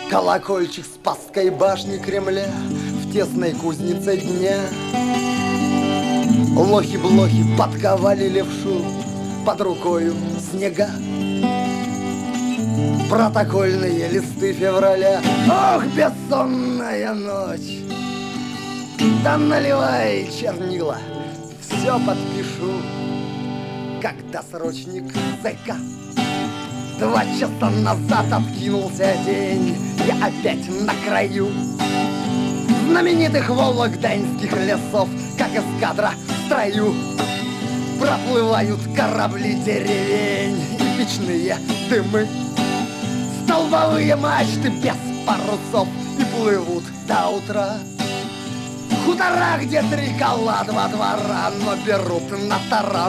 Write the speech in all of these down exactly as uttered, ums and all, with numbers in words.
Колокольчик Спасской башни Кремля в тесной кузнице дня. Лохи-блохи подковали левшу, под рукою снега. Протокольные листы февраля. Ох, бессонная ночь! Да наливай чернила, все подпишу, когда срочник зэка. Два часа назад откинулся день, я опять на краю знаменитых вологденских лесов, как эскадра в строю. Проплывают корабли деревень и печные дымы, столбовые мачты без парусов и плывут до утра. Хутора, где три кола, два двора, но берут на таран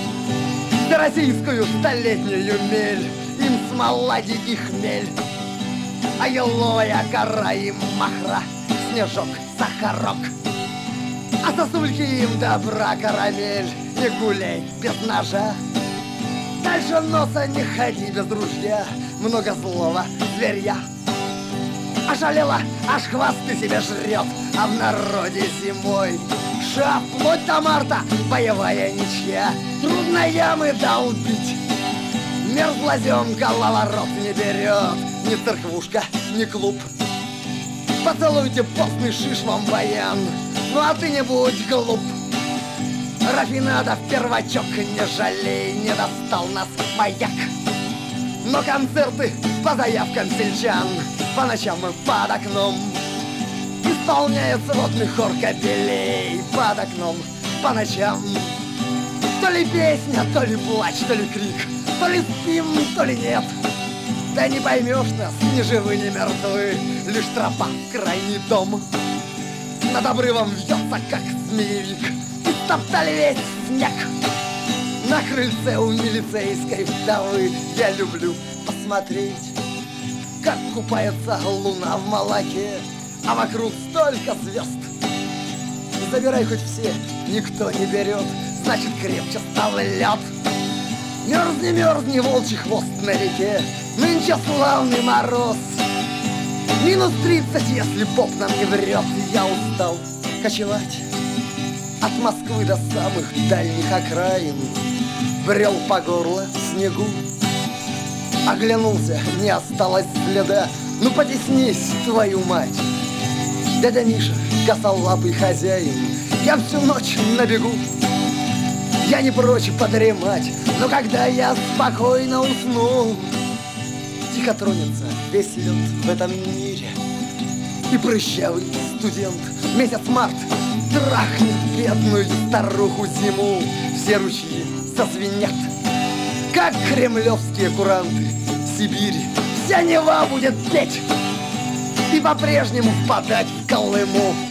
российскую столетнюю мель, им смолади и хмель, а еловая кора им махра, снежок, сахарок. А сосульки им добра карамель, не гуляй без ножа. Дальше носа не ходи без ружья, много злого зверья. Ошалела, аж хвосты себе жрет, а в народе зимой ша, вплоть до марта, боевая ничья. Трудно ямы долбить, мерзлозем головорот не берет, ни церквушка, ни клуб. Поцелуйте постный шиш вам баян, ну а ты не будь глуп. Рафинадов первачок, не жалей, не достал нас маяк. Но концерты по заявкам сельчан, по ночам и под окном исполняется ротный хор кобелей под окном по ночам. То ли песня, то ли плач, то ли крик, то ли спим, то ли нет. Да не поймешь нас, ни живы, ни мертвы, лишь тропа, крайний дом. Над обрывом вьется, как змеевик, и стоптали весь снег. На крыльце у милицейской вдовы я люблю посмотреть, как купается луна в молоке, а вокруг столько звезд. Забирай хоть все, никто не берет, значит крепче стал лед. Мерзни, мерзни, волчий хвост на реке, нынче славный мороз. Минус тридцать, если поп нам не врет. Я устал кочевать от Москвы до самых дальних окраин, брел по горло в снегу. Оглянулся, не осталось следа. Ну потеснись, твою мать, дядя Миша, косолапый хозяин. Я всю ночь на бегу, я не прочь подремать, но когда я спокойно усну, тихо тронется весь лед в этом мире, и прыщавый студент месяц март трахнет бедную старуху зиму. Все ручьи зазвенят, как кремлевские куранты. Сибирь вся Нева будет петь и по-прежнему впадать в Колыму.